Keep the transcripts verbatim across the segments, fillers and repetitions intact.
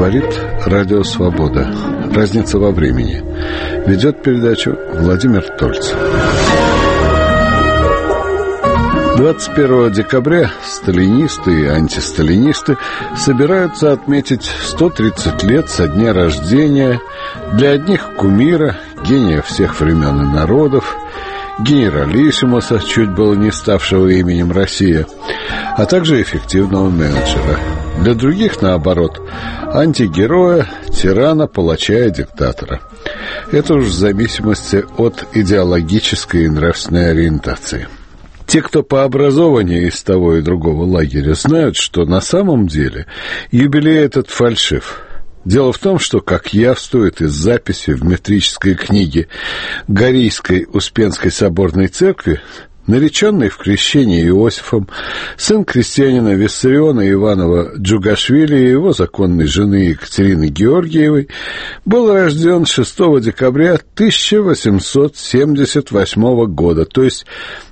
Говорит Радио Свобода. Разница во времени. Ведет передачу Владимир Тольц. двадцать первого декабря сталинисты и антисталинисты собираются отметить сто тридцать лет со дня рождения для одних кумира, гения всех времен и народов, генералиссимуса, чуть было не ставшего именем Россия, а также эффективного менеджера. Для других, наоборот, антигероя, тирана, палача и диктатора. Это уж в зависимости от идеологической и нравственной ориентации. Те, кто по образованию из того и другого лагеря, знают, что на самом деле юбилей этот фальшив. Дело в том, что, как явствует из записи в метрической книге Горийской Успенской соборной церкви, нареченный в крещении Иосифом, сын крестьянина Виссариона Иванова Джугашвили и его законной жены Екатерины Георгиевой, был рожден шестого декабря тысяча восемьсот семьдесят восьмого года, то есть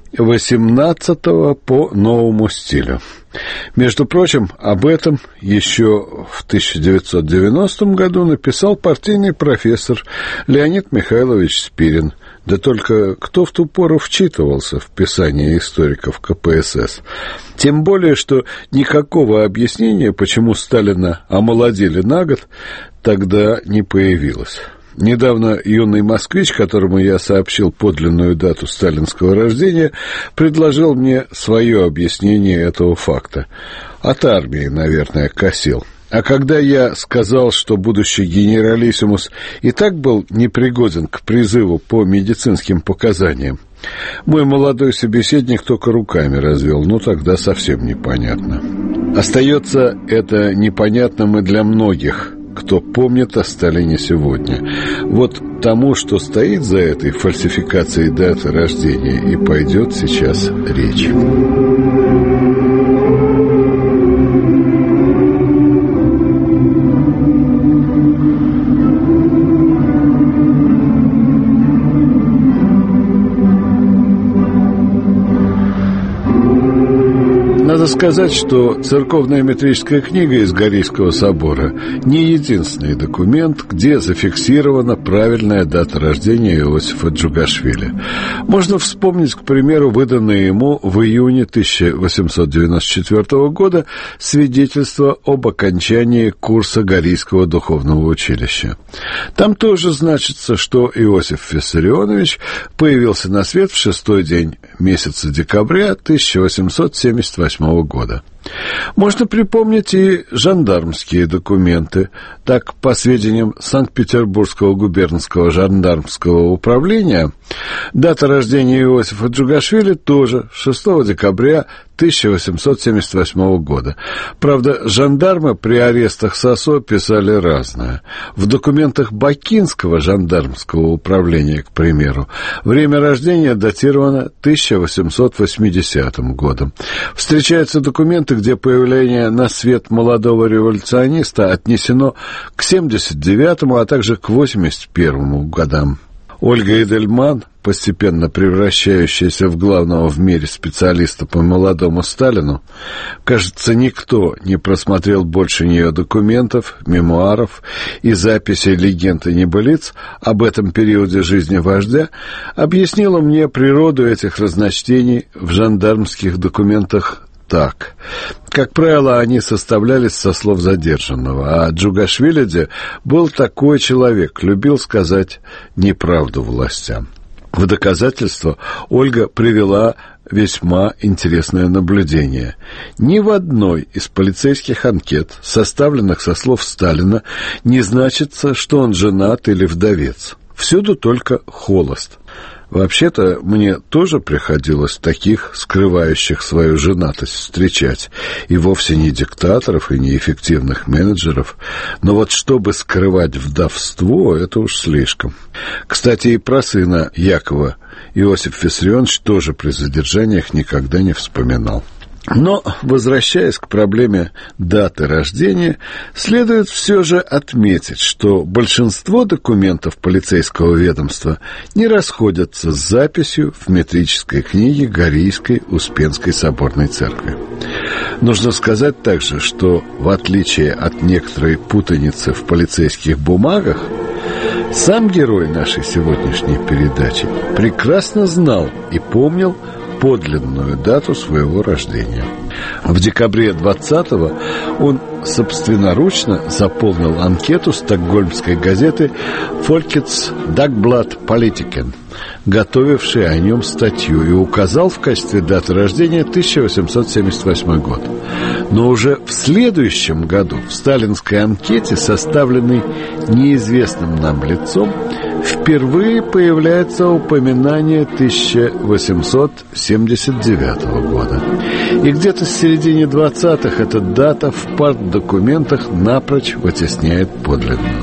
восемнадцатого по новому стилю. Между прочим, об этом еще в тысяча девятьсот девяностом году написал партийный профессор Леонид Михайлович Спирин. Да только кто в ту пору вчитывался в писание историков ка пэ эс эс? Тем более, что никакого объяснения, почему Сталина омолодили на год, тогда не появилось. Недавно юный москвич, которому я сообщил подлинную дату сталинского рождения, предложил мне свое объяснение этого факта. От армии, наверное, косил. А когда я сказал, что будущий генералиссимус и так был непригоден к призыву по медицинским показаниям, мой молодой собеседник только руками развел. Ну, тогда совсем непонятно. Остается это непонятным и для многих, кто помнит о Сталине сегодня. Вот тому, что стоит за этой фальсификацией даты рождения, и пойдет сейчас речь. Надо сказать, что церковная метрическая книга из Горийского собора не единственный документ, где зафиксирована правильная дата рождения Иосифа Джугашвили. Можно вспомнить, к примеру, выданное ему в июне тысяча восемьсот девяносто четвёртого года свидетельство об окончании курса Горийского духовного училища. Там тоже значится, что Иосиф Виссарионович появился на свет в шестой день месяца декабря тысяча восемьсот семьдесят восьмого года. Можно припомнить и жандармские документы. Так, по сведениям Санкт-Петербургского губернского жандармского управления, дата рождения Иосифа Джугашвили тоже шестого декабря тысяча восемьсот семьдесят восьмого года. Правда, жандармы при арестах САСО писали разное. В документах Бакинского жандармского управления, к примеру, время рождения датировано тысяча восемьсот восьмидесятым годом. Встречаются документы, где появление на свет молодого революциониста отнесено к семьдесят девятому, а также к восемьдесят первому годам. Ольга Эдельман, постепенно превращающаяся в главного в мире специалиста по молодому Сталину, кажется, никто не просмотрел больше нее документов, мемуаров и записей легенд и небылиц об этом периоде жизни вождя, объяснила мне природу этих разночтений в жандармских документах так. Как правило, они составлялись со слов задержанного, а Джугашвили был такой человек, любил сказать неправду властям. В доказательство Ольга привела весьма интересное наблюдение. Ни в одной из полицейских анкет, составленных со слов Сталина, не значится, что он женат или вдовец. Всюду только холост. Вообще-то, мне тоже приходилось таких, скрывающих свою женатость, встречать. И вовсе не диктаторов, и не эффективных менеджеров. Но вот чтобы скрывать вдовство, это уж слишком. Кстати, и про сына Якова Иосиф Виссарионович тоже при задержаниях никогда не вспоминал. Но, возвращаясь к проблеме даты рождения, следует все же отметить, что большинство документов полицейского ведомства не расходятся с записью в метрической книге Горийской Успенской соборной церкви. Нужно сказать также, что в отличие от некоторой путаницы в полицейских бумагах, сам герой нашей сегодняшней передачи прекрасно знал и помнил подлинную дату своего рождения. В декабре двадцатого он собственноручно заполнил анкету стокгольмской газеты «Folkets Dagblad Politiken», готовившей о нем статью, и указал в качестве даты рождения тысяча восемьсот семьдесят восьмой год. Но уже в следующем году в сталинской анкете, составленной неизвестным нам лицом, впервые появляется упоминание тысяча восемьсот семьдесят девятого года. И где-то с середины двадцатых эта дата в партдокументах напрочь вытесняет подлинную.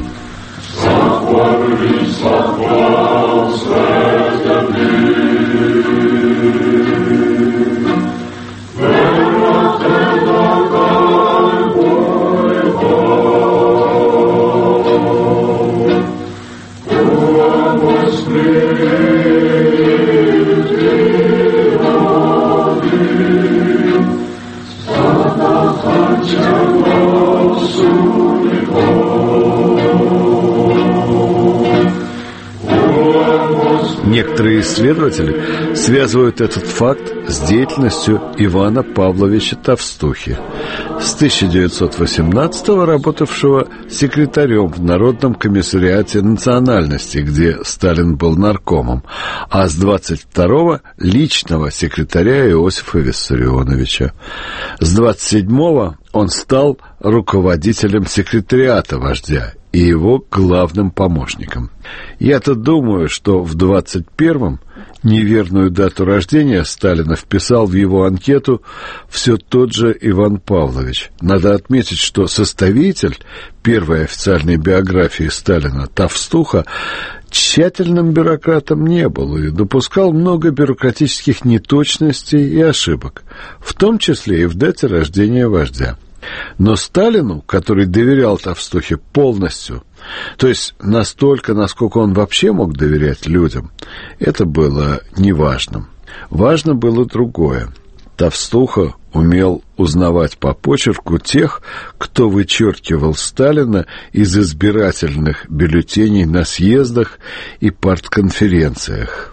Некоторые исследователи связывают этот факт с деятельностью Ивана Павловича Товстухи, с тысяча девятьсот восемнадцатого работавшего секретарем в Народном комиссариате национальности, где Сталин был наркомом, а с двадцать второго личного секретаря Иосифа Виссарионовича. С двадцать седьмого он стал руководителем секретариата вождя и его главным помощником. Я-то думаю, что в двадцать первом неверную дату рождения Сталина вписал в его анкету все тот же Иван Павлович. Надо отметить, что составитель первой официальной биографии Сталина, Товстуха, тщательным бюрократом не был и допускал много бюрократических неточностей и ошибок, в том числе и в дате рождения вождя. Но Сталину, который доверял Товстухе полностью, то есть настолько, насколько он вообще мог доверять людям, это было неважным. Важно было другое. Товстуха умел узнавать по почерку тех, кто вычеркивал Сталина из избирательных бюллетеней на съездах и партконференциях.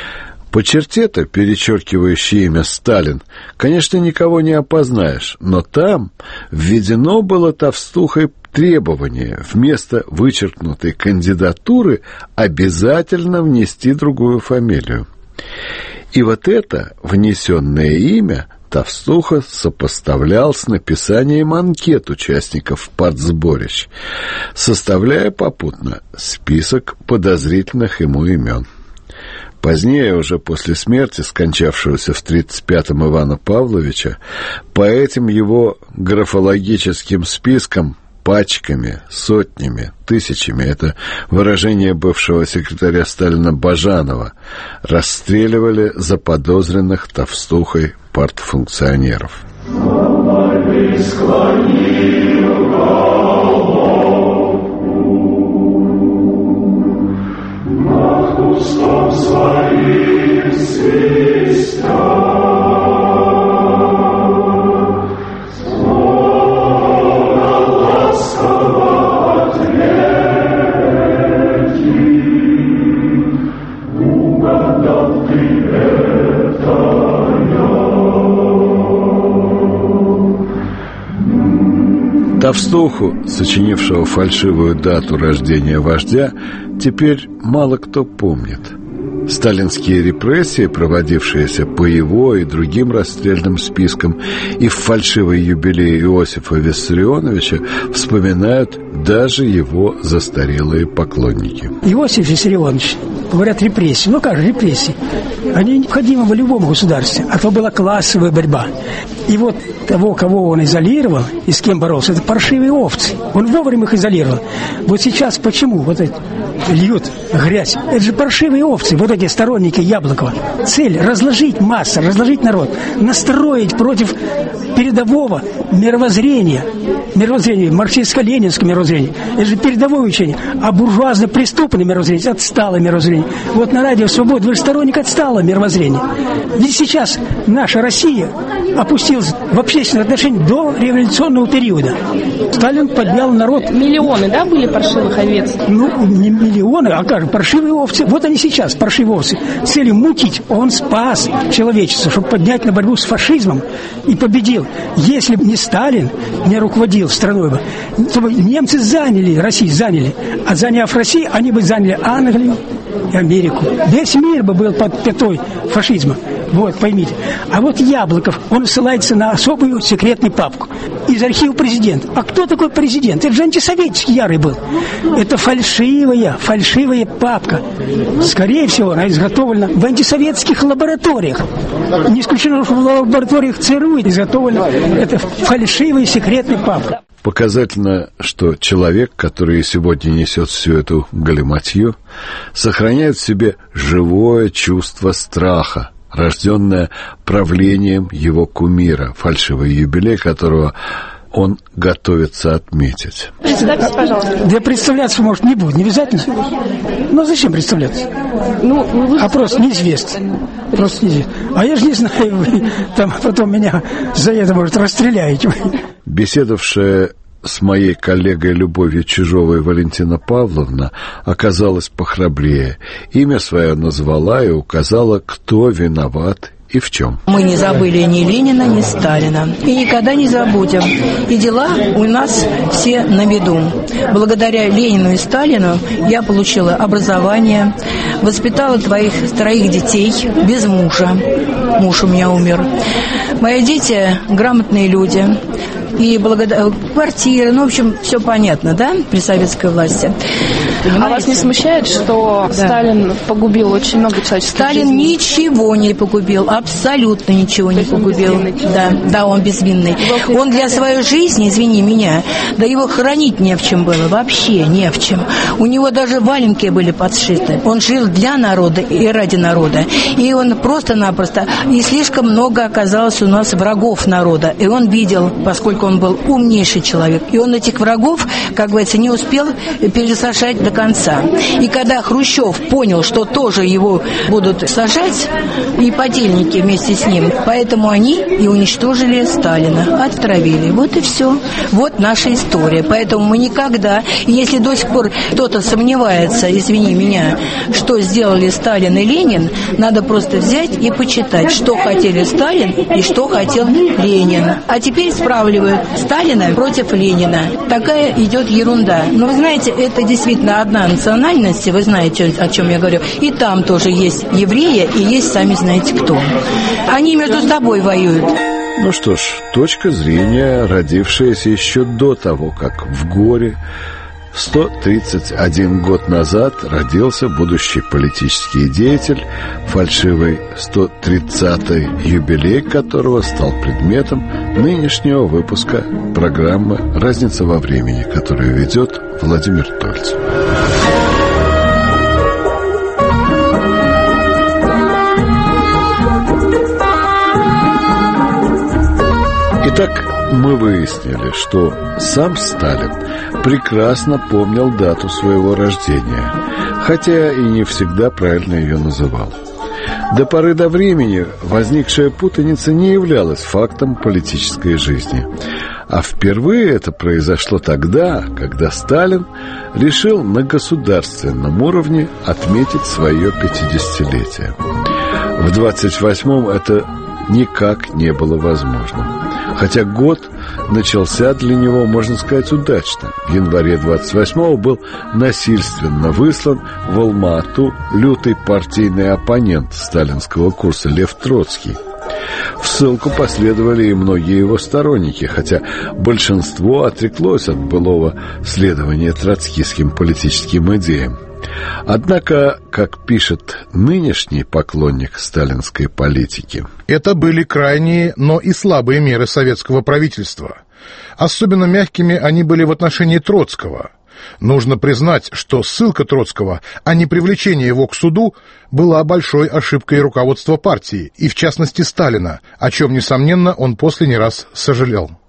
По черте-то, перечеркивающей имя Сталин, конечно, никого не опознаешь, но там введено было Товстухой требование вместо вычеркнутой кандидатуры обязательно внести другую фамилию. И вот это внесенное имя Товстуха сопоставлял с написанием анкет участников партсборищ, составляя попутно список подозрительных ему имен. Позднее, уже после смерти скончавшегося в тридцать пятом Ивана Павловича, по этим его графологическим спискам пачками, сотнями, тысячами, это выражение бывшего секретаря Сталина Бажанова, расстреливали заподозренных Товстухой партфункционеров. Устом своим свистя, словно ласково от реки, угадал ты это я. Товстуху, сочинившего фальшивую дату рождения вождя, теперь мало кто помнит. Сталинские репрессии, проводившиеся по его и другим расстрельным спискам, и в фальшивый юбилей Иосифа Виссарионовича вспоминают даже его застарелые поклонники. Иосиф Виссарионович, говорят, репрессии. Ну как же репрессии? Они необходимы в любом государстве. А то была классовая борьба. И вот того, кого он изолировал и с кем боролся, это паршивые овцы. Он вовремя их изолировал. Вот сейчас почему вот эти льют грязь? Это же паршивые овцы, вот эти сторонники Яблокова. Цель – разложить массу, разложить народ, настроить против передового мировоззрения. Мировоззрение, марксистско-ленинское мировоззрение. Это же передовое учение. А буржуазно-преступное мировоззрение – отсталое мировоззрение. Вот на Радио Свобода вы же сторонник отсталого мировоззрения. Ведь сейчас наша Россия опустилась в общественном отношении до революционного периода. Сталин поднял народ. Миллионы, да, были паршивых овец? Ну, не миллионы, а как же, паршивые овцы. Вот они сейчас, паршивые овцы. С целью мутить. Он спас человечество, чтобы поднять на борьбу с фашизмом и победил. Если бы не Сталин, не руководил страной бы, то бы немцы заняли Россию, заняли. А заняв Россию, они бы заняли Англию и Америку. Весь мир бы был под пятой фашизма. Вот, поймите. А вот Яблоков, он ссылается на особую секретную папку из архива президента. А кто такой президент? Это же антисоветский ярый был. Это фальшивая, фальшивая папка. Скорее всего, она изготовлена в антисоветских лабораториях. Не исключено, что в лабораториях ЦРУ изготовлена эта фальшивая секретная папка. Показательно, что человек, который сегодня несет всю эту галиматью, сохраняет в себе живое чувство страха, рожденное правлением его кумира, фальшивый юбилей которого он готовится отметить. Представьтесь, пожалуйста. Да представляться, может, не будет, не обязательно. Ну, зачем представляться? Ну, вы... А просто неизвестно. Просто неизвестно. А я же не знаю, вы там потом меня за это, может, расстреляете. Беседовавшая с моей коллегой Любовью Чижовой Валентина Павловна оказалась похрабрее. Имя свое назвала и указала, кто виноват и в чем. Мы не забыли ни Ленина, ни Сталина. И никогда не забудем. И дела у нас все на виду. Благодаря Ленину и Сталину я получила образование, воспитала твоих троих детей без мужа. Муж у меня умер. Мои дети грамотные люди. И благодаря квартиры, ну, в общем, все понятно, да, при советской власти. Понимаете? А вас не смущает, что да. Сталин погубил очень много человеческих Сталин жизней? ничего не погубил, абсолютно ничего не погубил. Да, да, он безвинный. Он для своей жизни, извини меня, да его хранить не в чем было, вообще не в чем. У него даже валенки были подшиты. Он жил для народа и ради народа. И он просто-напросто, и слишком много оказалось у нас врагов народа. И он видел, поскольку он был умнейший человек, и он этих врагов, как говорится, не успел пересажать до конца. И когда Хрущев понял, что тоже его будут сажать, и подельники вместе с ним, поэтому они и уничтожили Сталина, отравили. Вот и все. Вот наша история. Поэтому мы никогда, и если до сих пор кто-то сомневается, извини меня, что сделали Сталин и Ленин, надо просто взять и почитать, что хотели Сталин и что хотел Ленин. А теперь справливают Сталина против Ленина. Такая идет ерунда. Но вы знаете, это действительно одна национальность, вы знаете, о чем я говорю. И там тоже есть евреи, и есть сами знаете кто. Они между собой воюют. Ну что ж, точка зрения, родившаяся еще до того, как в горе сто тридцать один год назад родился будущий политический деятель, фальшивый сто тридцатый юбилей которого стал предметом нынешнего выпуска программы «Разница во времени», которую ведет Владимир Тольцев. Итак, мы выяснили, что сам Сталин прекрасно помнил дату своего рождения, хотя и не всегда правильно ее называл. До поры до времени возникшая путаница не являлась фактом политической жизни. А впервые это произошло тогда, когда Сталин решил на государственном уровне отметить свое пятидесятилетие. В двадцать восьмом это никак не было возможным. Хотя год начался для него, можно сказать, удачно. В январе двадцать восьмого был насильственно выслан в Алма-Ату лютый партийный оппонент сталинского курса Лев Троцкий. В ссылку последовали и многие его сторонники, хотя большинство отреклось от былого следования троцкистским политическим идеям. Однако, как пишет нынешний поклонник сталинской политики, это были крайние, но и слабые меры советского правительства. Особенно мягкими они были в отношении Троцкого. Нужно признать, что ссылка Троцкого, а не привлечение его к суду, была большой ошибкой руководства партии, и в частности Сталина, о чем, несомненно, он после не раз сожалел.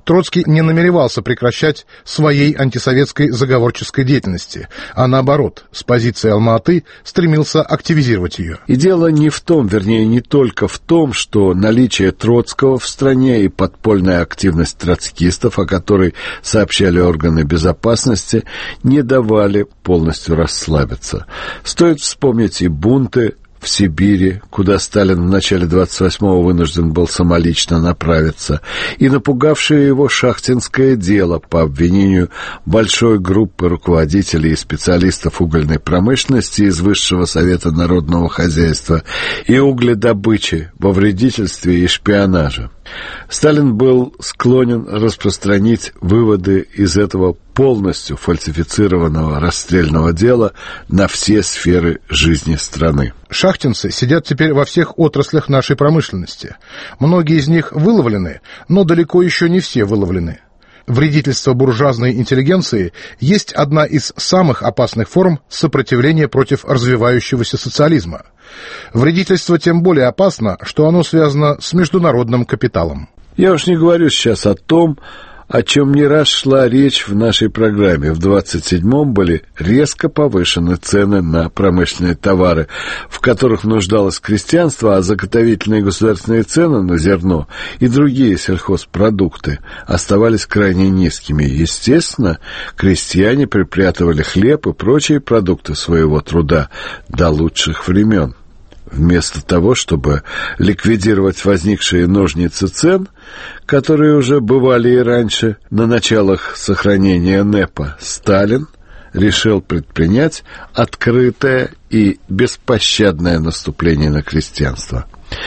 Троцкий не намеревался прекращать своей антисоветской заговорческой деятельности, а наоборот, с позиции Алма-Аты стремился активизировать ее. И дело не в том, вернее, не только в том, что наличие Троцкого в стране и подпольная активность троцкистов, о которой сообщали органы безопасности, не давали полностью расслабиться. Стоит вспомнить и бунты в Сибири, куда Сталин в начале двадцать восьмого вынужден был самолично направиться, и напугавшее его шахтинское дело по обвинению большой группы руководителей и специалистов угольной промышленности из Высшего совета народного хозяйства и угледобычи во вредительстве и шпионаже. Сталин был склонен распространить выводы из этого полностью фальсифицированного расстрельного дела на все сферы жизни страны. Шахтинцы сидят теперь во всех отраслях нашей промышленности. Многие из них выловлены, но далеко еще не все выловлены. Вредительство буржуазной интеллигенции есть одна из самых опасных форм сопротивления против развивающегося социализма. Вредительство тем более опасно, что оно связано с международным капиталом. Я уж не говорю сейчас о том, о чем не раз шла речь в нашей программе. В двадцать седьмом были резко повышены цены на промышленные товары, в которых нуждалось крестьянство, а заготовительные государственные цены на зерно и другие сельхозпродукты оставались крайне низкими. Естественно, крестьяне припрятывали хлеб и прочие продукты своего труда до лучших времен. Вместо того, чтобы ликвидировать возникшие ножницы цен, которые уже бывали и раньше на началах сохранения НЭПа, Сталин решил предпринять открытое и беспощадное наступление на крестьянство.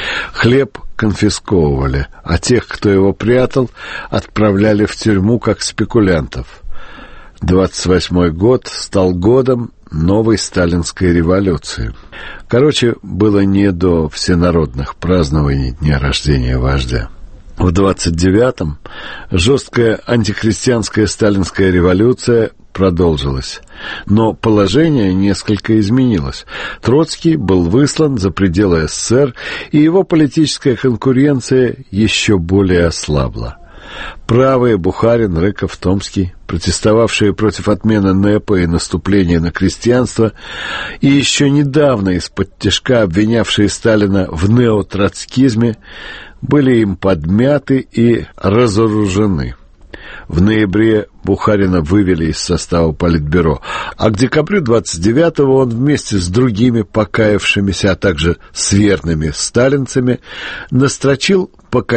Хлеб конфисковывали, а тех, кто его прятал, отправляли в тюрьму как спекулянтов. двадцать восьмой год стал годом новой сталинской революции. Короче, было не до всенародных празднований дня рождения вождя. В двадцать девятом жесткая антихристианская сталинская революция продолжилась, но положение несколько изменилось. Троцкий был выслан за пределы СССР, и его политическая конкуренция еще более ослабла. Правые Бухарин, Рыков, Томский, протестовавшие против отмены НЭПа и наступления на крестьянство, и еще недавно из-под тишка обвинявшие Сталина в неотроцкизме, были им подмяты и разоружены. В ноябре Бухарина вывели из состава Политбюро, а к декабрю двадцать девятого он вместе с другими покаявшимися, а также с верными сталинцами настрочил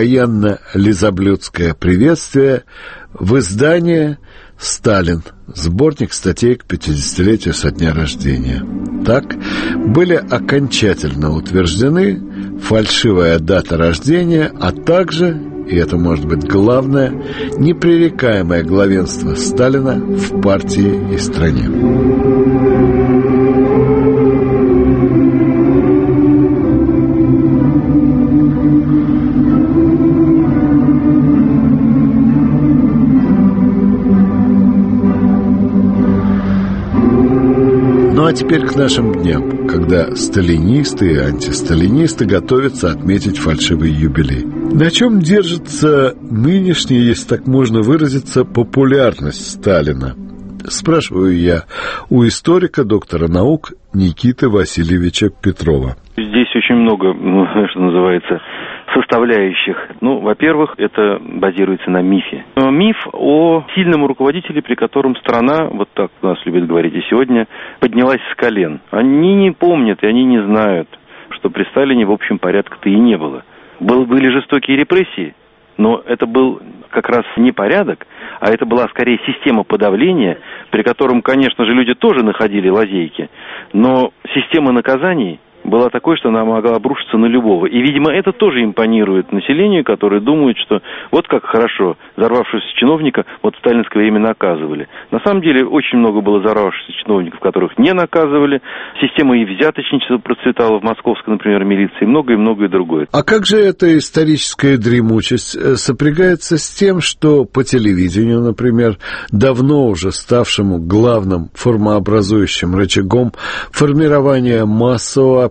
покаянно-лизоблюдское приветствие в издание «Сталин», сборник статей к пятидесятилетию со дня рождения. Так были окончательно утверждены фальшивая дата рождения, а также, и это может быть главное, непререкаемое главенство Сталина в партии и стране. Ну а теперь к нашим дням, когда сталинисты и антисталинисты готовятся отметить фальшивый юбилей. На чем держится нынешняя, если так можно выразиться, популярность Сталина? Спрашиваю я у историка, доктора наук Никиты Васильевича Петрова. Здесь очень много, что называется, составляющих. Ну, во-первых, это базируется на мифе. Миф о сильном руководителе, при котором страна, вот так у нас любят говорить и сегодня, поднялась с колен. Они не помнят и они не знают, что при Сталине, в общем, порядка-то и не было. Был, были жестокие репрессии, но это был как раз не порядок, а это была скорее система подавления, при котором, конечно же, люди тоже находили лазейки, но система наказаний была такой, что она могла обрушиться на любого. И, видимо, это тоже импонирует населению, которое думает, что вот как хорошо, взорвавшегося чиновника вот в сталинское время наказывали. На самом деле, очень много было взорвавшихся чиновников, которых не наказывали. Система и взяточничества процветала в московской, например, милиции, и многое, многое другое. А как же эта историческая дремучесть сопрягается с тем, что по телевидению, например, давно уже ставшему главным формообразующим рычагом формирования массового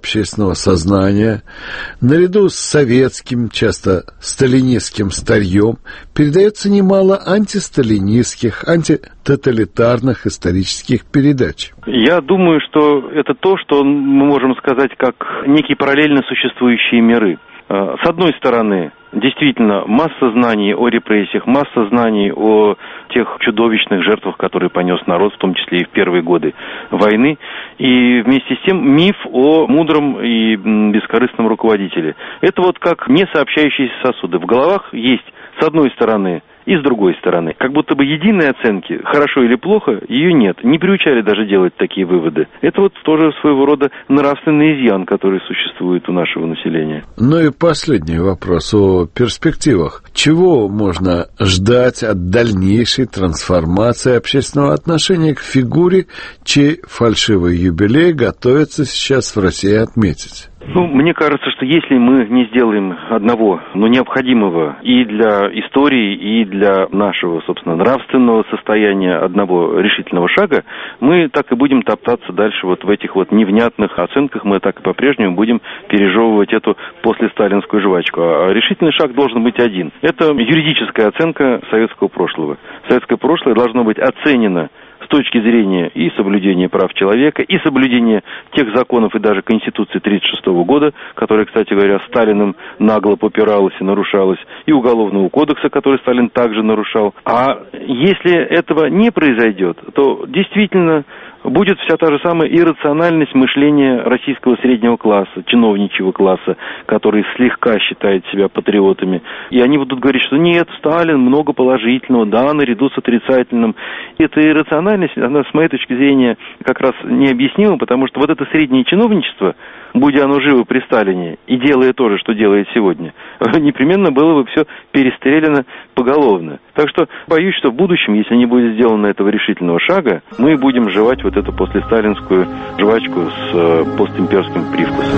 общественного сознания, наряду с советским, часто сталинистским старьем, передается немало антисталинистских, антитоталитарных исторических передач. Я думаю, что это то, что мы можем сказать как некие параллельно существующие миры. С одной стороны, действительно, масса знаний о репрессиях, масса знаний о тех чудовищных жертвах, которые понес народ, в том числе и в первые годы войны, и вместе с тем миф о мудром и бескорыстном руководителе. Это вот как не сообщающиеся сосуды. В головах есть, с одной стороны, и с другой стороны. Как будто бы единой оценки, хорошо или плохо, ее нет. Не приучали даже делать такие выводы. Это вот тоже своего рода нравственный изъян, который существует у нашего населения. Ну и последний вопрос о перспективах. Чего можно ждать от дальнейшей трансформации общественного отношения к фигуре, чей фальшивый юбилей готовится сейчас в России отметить? Ну, мне кажется, что если мы не сделаем одного, но необходимого и для истории, и для нашего, собственно, нравственного состояния одного решительного шага, мы так и будем топтаться дальше вот в этих вот невнятных оценках, мы так и по-прежнему будем пережевывать эту послесталинскую жвачку. А решительный шаг должен быть один. Это юридическая оценка советского прошлого. Советское прошлое должно быть оценено с точки зрения и соблюдения прав человека, и соблюдения тех законов и даже Конституции тридцать шестого года, которая, кстати говоря, Сталиным нагло попиралась и нарушалась, и Уголовного кодекса, который Сталин также нарушал. А если этого не произойдет, то действительно будет вся та же самая иррациональность мышления российского среднего класса, чиновничьего класса, который слегка считает себя патриотами. И они будут говорить, что нет, Сталин, много положительного, да, наряду с отрицательным. Эта иррациональность, она, с моей точки зрения, как раз необъяснима, потому что вот это среднее чиновничество, будь оно живо при Сталине и делая то же, что делает сегодня, непременно было бы все перестреляно поголовно. Так что боюсь, что в будущем, если не будет сделано этого решительного шага, мы будем жевать вот эту послесталинскую жвачку с э, постимперским привкусом.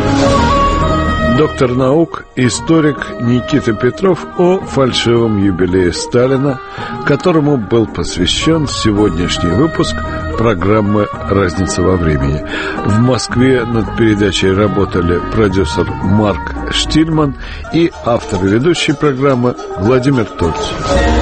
Доктор наук, историк Никита Петров о фальшивом юбилее Сталина, которому был посвящен сегодняшний выпуск программы «Разница во времени». В Москве над передачей работали продюсер Марк Штильман и автор и ведущий программы Владимир Тольцов.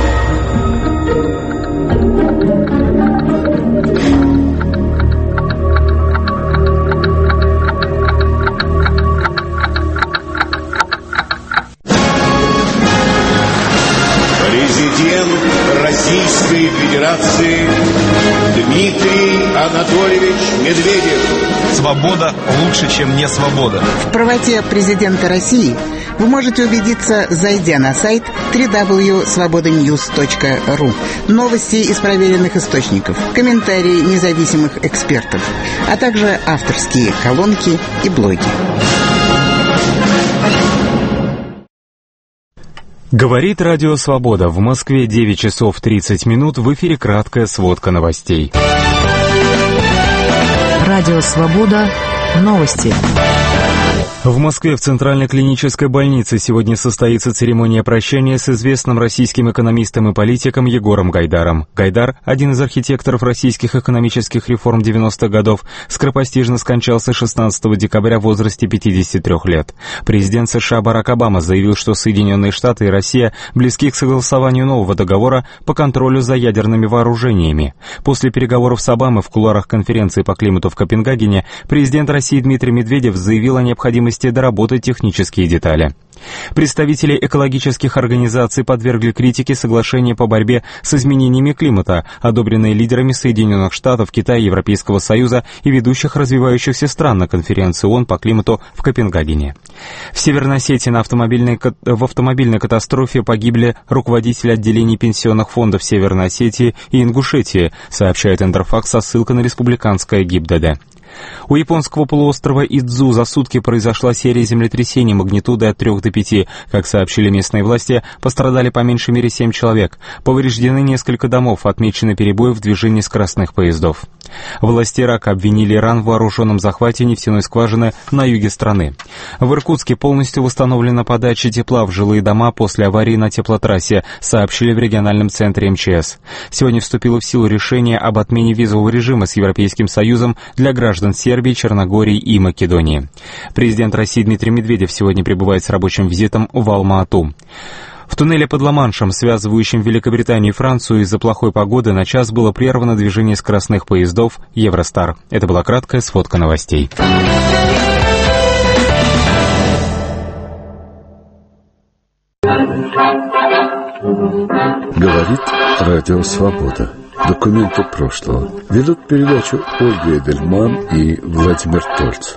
Российской Федерации Дмитрий Анатольевич Медведев. Свобода лучше, чем не свобода. В правоте президента России вы можете убедиться, зайдя на сайт дабл ю дабл ю дабл ю точка свобода ньюс точка ру. Новости из проверенных источников, комментарии независимых экспертов, а также авторские колонки и блоги. Говорит Радио Свобода. В Москве девять часов тридцать минут. В эфире краткая сводка новостей. Радио Свобода. Новости. В Москве в Центральной клинической больнице сегодня состоится церемония прощания с известным российским экономистом и политиком Егором Гайдаром. Гайдар, один из архитекторов российских экономических реформ девяностых годов, скоропостижно скончался шестнадцатого декабря в возрасте пятидесяти трёх лет. Президент США Барак Обама заявил, что Соединенные Штаты и Россия близки к согласованию нового договора по контролю за ядерными вооружениями. После переговоров с Обамой в кулуарах конференции по климату в Копенгагене президент России Дмитрий Медведев заявил о необходимости доработать технические детали. Представители экологических организаций подвергли критике соглашение по борьбе с изменениями климата, одобренное лидерами Соединенных Штатов, Китая, Европейского Союза и ведущих развивающихся стран на конференции ООН по климату в Копенгагене. В Северной Осетии на автомобильной, в автомобильной катастрофе погибли руководители отделений пенсионных фондов Северной Осетии и Ингушетии, сообщает Интерфакс со ссылкой на республиканское ГИБДД. У японского полуострова Идзу за сутки произошла серия землетрясений магнитудой от трёх до пяти. Как сообщили местные власти, пострадали по меньшей мере семь человек. Повреждены несколько домов, отмечены перебои в движении скоростных поездов. Власти Ирака обвинили Иран в вооруженном захвате нефтяной скважины на юге страны. В Иркутске полностью восстановлена подача тепла в жилые дома после аварии на теплотрассе, сообщили в региональном центре МЧС. Сегодня вступило в силу решение об отмене визового режима с Европейским Союзом для граждан граждан Сербии, Черногории и Македонии. Президент России Дмитрий Медведев сегодня прибывает с рабочим визитом в Алма-Ату. В туннеле под Ла-Маншем, связывающем Великобританию и Францию, из-за плохой погоды на час было прервано движение скоростных поездов «Евростар». Это была краткая сводка новостей. Говорит Радио Свобода. Документы прошлого. Ведут передачу Ольга Эдельман и Владимир Тольц.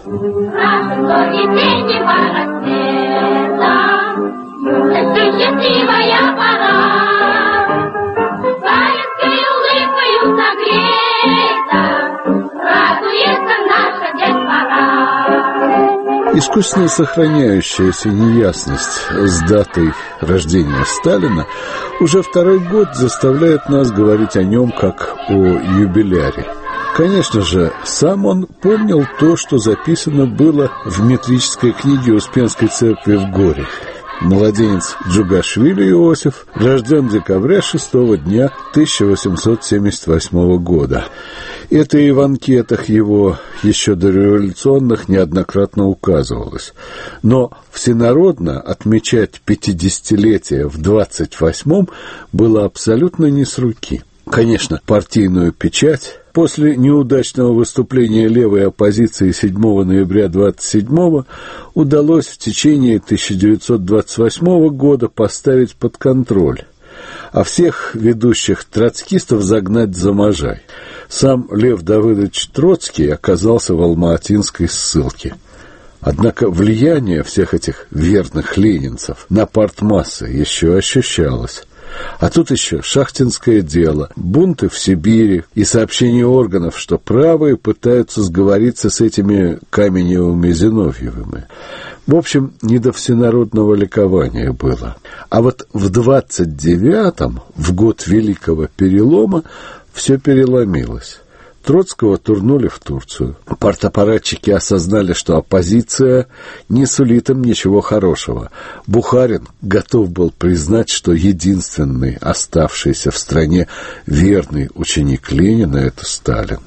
Искусственно сохраняющаяся неясность с датой рождения Сталина уже второй год заставляет нас говорить о нем как о юбиляре. Конечно же, сам он помнил то, что записано было в метрической книге Успенской церкви в Горе. Младенец Джугашвили Иосиф рожден декабря шестого дня тысяча восемьсот семьдесят восьмого года. Это и в анкетах его еще дореволюционных неоднократно указывалось. Но всенародно отмечать пятидесятилетие в двадцать восьмом было абсолютно не с руки. Конечно, партийную печать после неудачного выступления левой оппозиции седьмого ноября двадцать седьмого удалось в течение тысяча девятьсот двадцать восьмого года поставить под контроль, а всех ведущих троцкистов загнать за Можай. Сам Лев Давыдович Троцкий оказался в Алма-Атинской ссылке. Однако влияние всех этих верных ленинцев на партмассы еще ощущалось. А тут еще шахтинское дело, бунты в Сибири и сообщение органов, что правые пытаются сговориться с этими Каменевыми и Зиновьевыми. В общем, не до всенародного ликования было. А вот в двадцать девятом, в год Великого Перелома, все переломилось. Троцкого турнули в Турцию. Партаппаратчики осознали, что оппозиция не сулит им ничего хорошего. Бухарин готов был признать, что единственный оставшийся в стране верный ученик Ленина — это Сталин.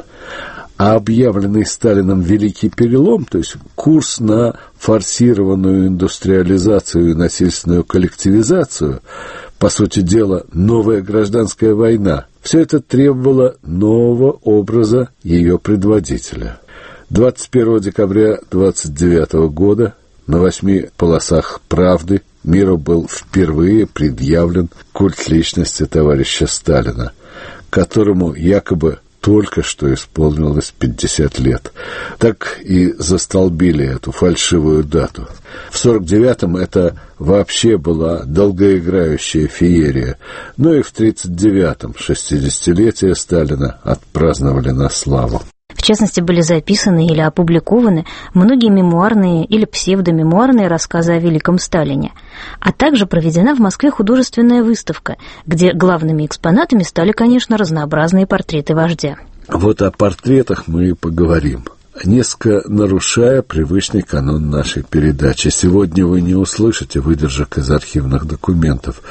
А объявленный Сталином Великий Перелом, то есть курс на форсированную индустриализацию и насильственную коллективизацию, по сути дела, новая гражданская война, все это требовало нового образа ее предводителя. двадцать первого декабря двадцать девятого года на восьми полосах «Правды» миру был впервые предъявлен культ личности товарища Сталина, которому якобы только что исполнилось пятьдесят лет. Так и застолбили эту фальшивую дату. В сорок девятом это вообще была долгоиграющая феерия. Но и в тридцать девятом шестидесятилетие Сталина отпраздновали на славу. В частности, были записаны или опубликованы многие мемуарные или псевдомемуарные рассказы о великом Сталине, а также проведена в Москве художественная выставка, где главными экспонатами стали, конечно, разнообразные портреты вождя. Вот о портретах мы и поговорим, несколько нарушая привычный канон нашей передачи. Сегодня вы не услышите выдержек из архивных документов.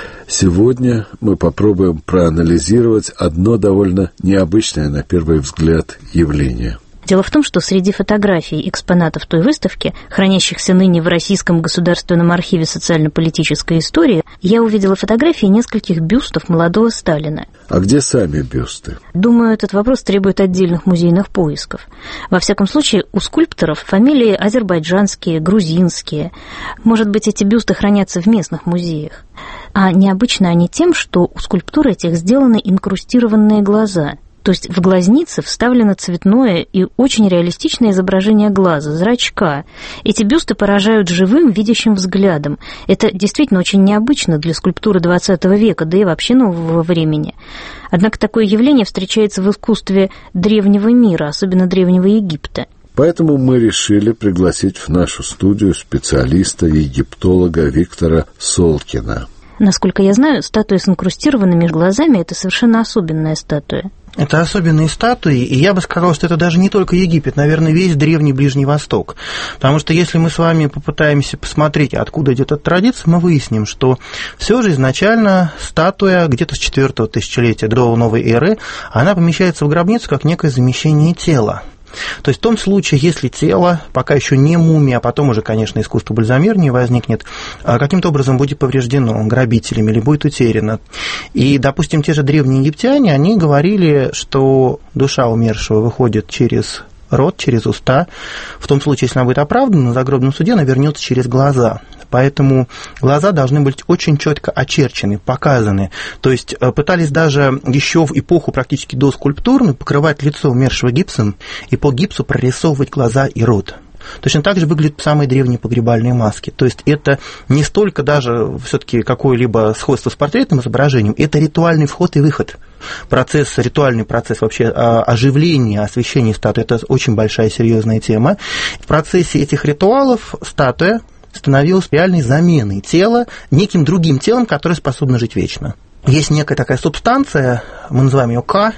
Сегодня мы попробуем проанализировать одно довольно необычное, на первый взгляд, явление. Дело в том, что среди фотографий экспонатов той выставки, хранящихся ныне в Российском государственном архиве социально-политической истории, я увидела фотографии нескольких бюстов молодого Сталина. А где сами бюсты? Думаю, этот вопрос требует отдельных музейных поисков. Во всяком случае, у скульпторов фамилии азербайджанские, грузинские. Может быть, эти бюсты хранятся в местных музеях. А необычны они тем, что у скульптур этих сделаны инкрустированные глаза. То есть в глазнице вставлено цветное и очень реалистичное изображение глаза, зрачка. Эти бюсты поражают живым, видящим взглядом. Это действительно очень необычно для скульптуры двадцатого века, да и вообще нового времени. Однако такое явление встречается в искусстве древнего мира, особенно древнего Египта. Поэтому мы решили пригласить в нашу студию специалиста, египтолога Виктора Солкина. Насколько я знаю, статуя с инкрустированными глазами – это совершенно особенная статуя. Это особенные статуи, и я бы сказал, что это даже не только Египет, наверное, весь Древний Ближний Восток. Потому что если мы с вами попытаемся посмотреть, откуда идет эта традиция, мы выясним, что все же изначально статуя где-то с четвёртого тысячелетия до новой эры, она помещается в гробницу как некое замещение тела. То есть в том случае, если тело, пока еще не мумия, а потом уже, конечно, искусство бальзамирования возникнет, каким-то образом будет повреждено грабителями или будет утеряно. И, допустим, те же древние египтяне, они говорили, что душа умершего выходит через рот, через уста. В том случае, если она будет оправдана, на загробном суде она вернется через глаза. Поэтому глаза должны быть очень четко очерчены, показаны. То есть пытались даже еще в эпоху практически доскульптурную покрывать лицо умершего гипсом и по гипсу прорисовывать глаза и рот. Точно так же выглядят самые древние погребальные маски. То есть это не столько даже все-таки какое-либо сходство с портретным изображением, это ритуальный вход и выход. Процесс, ритуальный процесс вообще оживления, освещения статуи – это очень большая серьезная тема. В процессе этих ритуалов статуя становилась реальной заменой тела неким другим телом, которое способно жить вечно. Есть некая такая субстанция, мы называем ее К,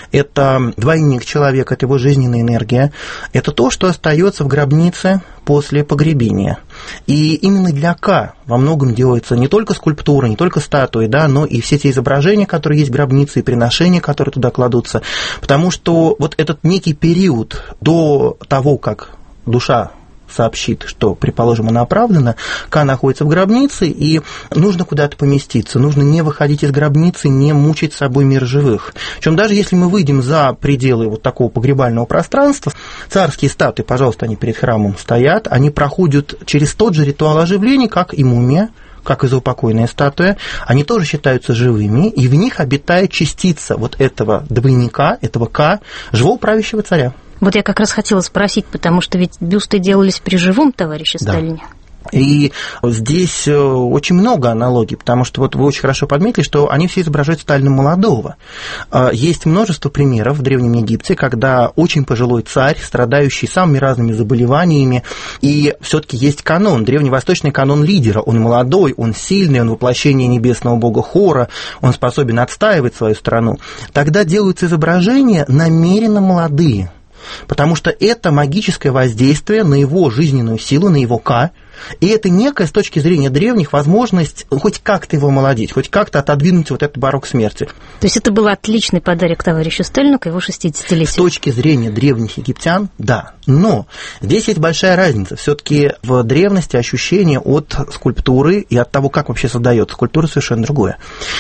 это двойник человека, это его жизненная энергия, это то, что остается в гробнице после погребения. И именно для К во многом делается не только скульптура, не только статуи, да, но и все те изображения, которые есть в гробнице, и приношения, которые туда кладутся, потому что вот этот некий период до того, как душа сообщит, что, предположим, она оправдана, Ка находится в гробнице, и нужно куда-то поместиться, нужно не выходить из гробницы, не мучить собой мир живых. Причем даже если мы выйдем за пределы вот такого погребального пространства, царские статуи, пожалуйста, они перед храмом стоят, они проходят через тот же ритуал оживления, как и мумия, как и заупокойная статуя, они тоже считаются живыми, и в них обитает частица вот этого двойника, этого Ка, живого правящего царя. Вот я как раз хотела спросить, потому что ведь бюсты делались при живом товарище Сталине. Да. И здесь очень много аналогий, потому что вот вы очень хорошо подметили, что они все изображают Сталина молодого. Есть множество примеров в Древнем Египте, когда очень пожилой царь, страдающий самыми разными заболеваниями, и все-таки есть канон, древневосточный канон лидера. Он молодой, он сильный, он воплощение небесного бога Хора, он способен отстаивать свою страну. Тогда делаются изображения намеренно молодые, потому что это магическое воздействие на его жизненную силу, на его Ка, и это некая, с точки зрения древних, возможность хоть как-то его омолодить, хоть как-то отодвинуть вот этот барок смерти. То есть это был отличный подарок товарищу Сталину к его шестидесятилетию? С точки зрения древних египтян, да. Но здесь есть большая разница. Все-таки в древности ощущение от скульптуры и от того, как вообще создается скульптура, совершенно другое.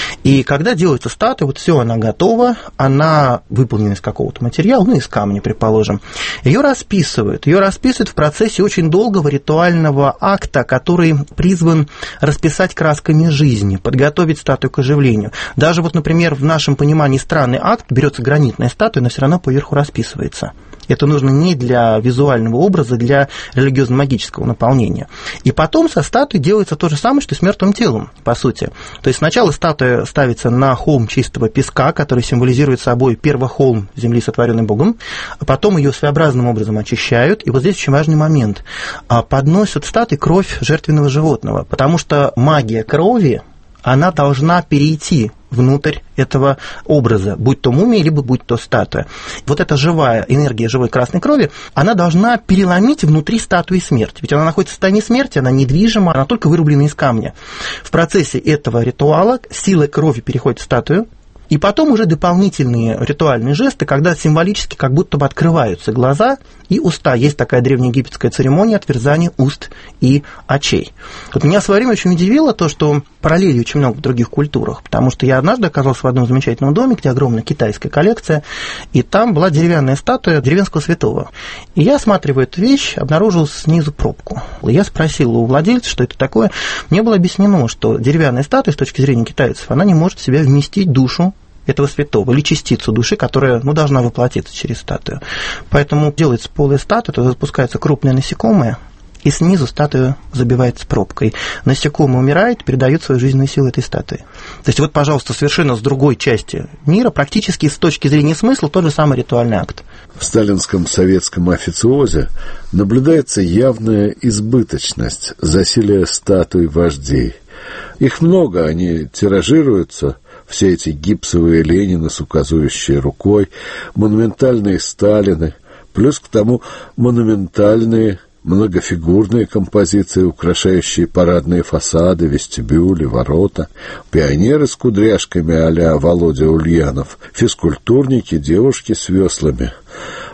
И когда делается статуя, вот все, она готова, она выполнена из какого-то материала, ну, из камня, предположим. Ее расписывают. Ее расписывают в процессе очень долгого ритуального акта, который призван расписать красками жизни, подготовить статую к оживлению. Даже вот, например, в нашем понимании странный акт, берется гранитная статуя, но все равно поверху расписывается. Это нужно не для визуального образа, для религиозно-магического наполнения. И потом со статуей делается то же самое, что и с мертвым телом, по сути. То есть сначала статуя ставится на холм чистого песка, который символизирует собой первохолм земли, сотворенный Богом, а потом ее своеобразным образом очищают. И вот здесь очень важный момент. Подносят статуе кровь жертвенного животного, потому что магия крови, она должна перейти внутрь этого образа, будь то мумия, либо будь то статуя. Вот эта живая энергия живой красной крови, она должна переломить внутри статуи смерть. Ведь она находится в состоянии смерти, она недвижима, она только вырублена из камня. В процессе этого ритуала сила крови переходит в статую, и потом уже дополнительные ритуальные жесты, когда символически как будто бы открываются глаза и уста. Есть такая древнеегипетская церемония отверзания уст и очей. Вот меня в свое время очень удивило то, что параллели очень много в других культурах, потому что я однажды оказался в одном замечательном доме, где огромная китайская коллекция, и там была деревянная статуя деревенского святого. И я, осматривая эту вещь, обнаружил снизу пробку. Я спросил у владельца, что это такое. Мне было объяснено, что деревянная статуя, с точки зрения китайцев, она не может в себя вместить душу этого святого, или частицу души, которая, ну, должна воплотиться через статую. Поэтому делается полая статуя, туда запускается крупное насекомое, и снизу статуя забивается пробкой. Насекомое умирает, передает свою жизненную силу этой статуи. То есть вот, пожалуйста, совершенно с другой части мира, практически с точки зрения смысла, тот же самый ритуальный акт. В сталинском советском официозе наблюдается явная избыточность засилия статуй вождей. Их много, они тиражируются, все эти гипсовые Ленины с указывающей рукой, монументальные Сталины, плюс к тому монументальные многофигурные композиции, украшающие парадные фасады, вестибюли, ворота, пионеры с кудряшками а-ля Володя Ульянов, физкультурники, девушки с веслами.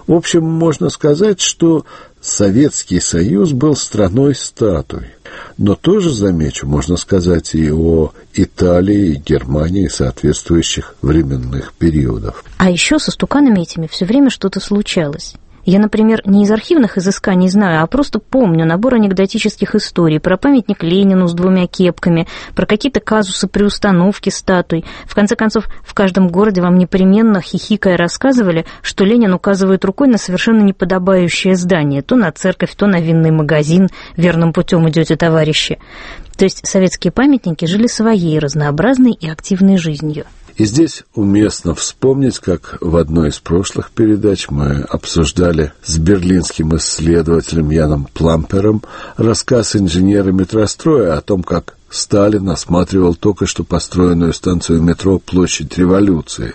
В общем, можно сказать, что Советский Союз был страной статуй. Но тоже, замечу, можно сказать и о Италии и Германии соответствующих временных периодов. А еще со стуканами этими все время что-то случалось. Я, например, не из архивных изысканий знаю, а просто помню набор анекдотических историй про памятник Ленину с двумя кепками, про какие-то казусы при установке статуй. В конце концов, в каждом городе вам непременно, хихикая, рассказывали, что Ленин указывает рукой на совершенно неподобающее здание, то на церковь, то на винный магазин. Верным путем идете, товарищи. То есть советские памятники жили своей разнообразной и активной жизнью. И здесь уместно вспомнить, как в одной из прошлых передач мы обсуждали с берлинским исследователем Яном Плампером рассказ инженера метростроя о том, как Сталин осматривал только что построенную станцию метро «Площадь Революции».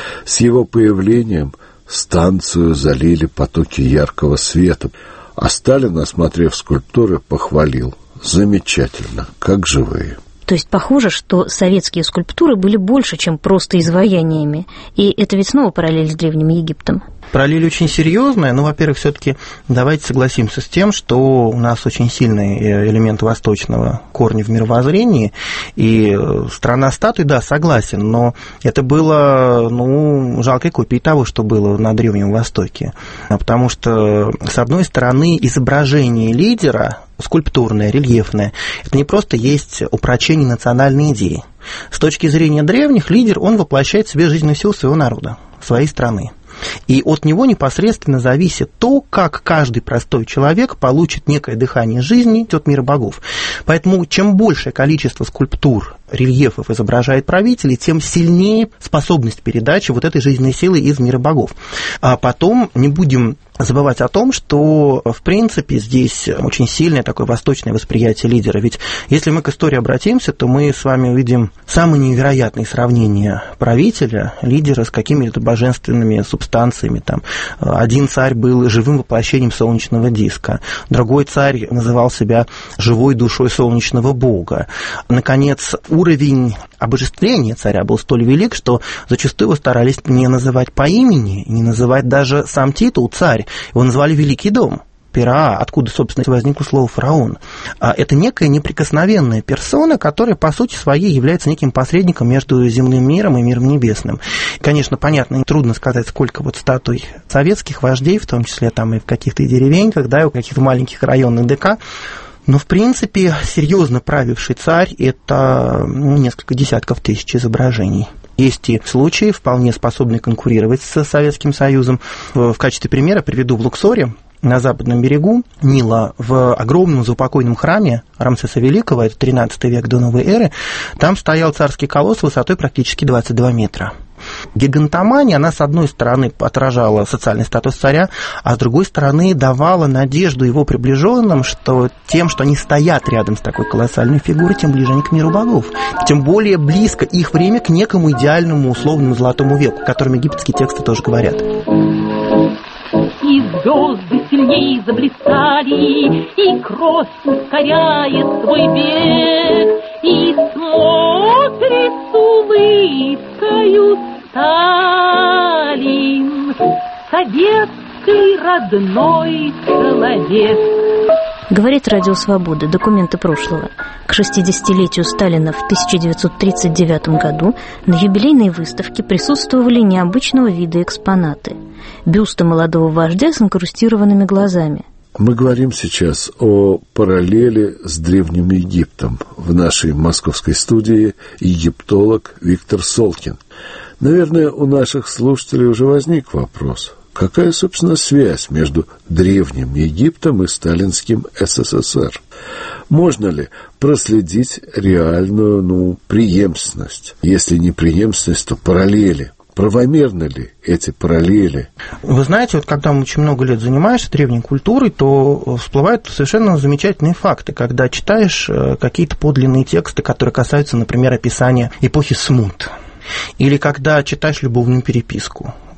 С его появлением станцию залили потоки яркого света, а Сталин, осмотрев скульптуры, похвалил: «Замечательно, как живые». То есть похоже, что советские скульптуры были больше, чем просто изваяниями. И это ведь снова параллель с Древним Египтом. Параллель очень серьезная, но, во-первых, все-таки давайте согласимся с тем, что у нас очень сильный элемент восточного корня в мировоззрении, и страна статуй, да, согласен, но это было, ну, жалкой копией того, что было на Древнем Востоке, потому что, с одной стороны, изображение лидера, скульптурное, рельефное, это не просто есть упрочение национальной идеи. С точки зрения древних, лидер, он воплощает в себе жизненную силу своего народа, своей страны. И от него непосредственно зависит то, как каждый простой человек получит некое дыхание жизни от мира богов. Поэтому чем большее количество скульптур, рельефов изображает правителей, тем сильнее способность передачи вот этой жизненной силы из мира богов. А потом не будем забывать о том, что, в принципе, здесь очень сильное такое восточное восприятие лидера. Ведь если мы к истории обратимся, то мы с вами увидим самые невероятные сравнения правителя, лидера с какими-то божественными субстанциями. Там один царь был живым воплощением солнечного диска, другой царь называл себя живой душой солнечного бога. Наконец, уровень обожествления царя был столь велик, что зачастую его старались не называть по имени, не называть даже сам титул «царь». Его называли «Великий дом». Пера, откуда, собственно, возникло слово «фараон». Это некая неприкосновенная персона, которая, по сути своей, является неким посредником между земным миром и миром небесным. Конечно, понятно, трудно сказать, сколько вот статуй советских вождей, в том числе там и в каких-то деревеньках, да, и в каких-то маленьких районных ДК. Но, в принципе, серьезно правивший царь – это ну, несколько десятков тысяч изображений. Есть и случаи, вполне способные конкурировать с Советским Союзом. В качестве примера приведу в Луксоре, на западном берегу Нила, в огромном заупокойном храме Рамсеса Великого, это тринадцатый век до новой эры, там стоял царский колосс высотой практически двадцать два метра. Гигантомания, она, с одной стороны, отражала социальный статус царя, а с другой стороны, давала надежду его приближенным, что тем, что они стоят рядом с такой колоссальной фигурой, тем ближе они к миру богов, тем более близко их время к некому идеальному условному золотому веку, о котором египетские тексты тоже говорят. И звезды сильнее заблистали, и кровь ускоряет свой бег, и смотрит с улыбкою Сталин, советский родной человек. Говорит Радио Свободы. Документы прошлого. К шестидесятилетию Сталина в тысяча девятьсот тридцать девятом году на юбилейной выставке присутствовали необычного вида экспонаты. Бюсты молодого вождя с инкрустированными глазами. Мы говорим сейчас о параллели с Древним Египтом. В нашей московской студии египтолог Виктор Солкин. Наверное, у наших слушателей уже возник вопрос: какая, собственно, связь между Древним Египтом и сталинским СССР? Можно ли проследить реальную, ну, преемственность? Если не преемственность, то параллели. Правомерны ли эти параллели? Вы знаете, вот когда очень много лет занимаешься древней культурой, то всплывают совершенно замечательные факты, когда читаешь какие-то подлинные тексты, которые касаются, например, описания эпохи смут. Или когда читаешь любовную переписку.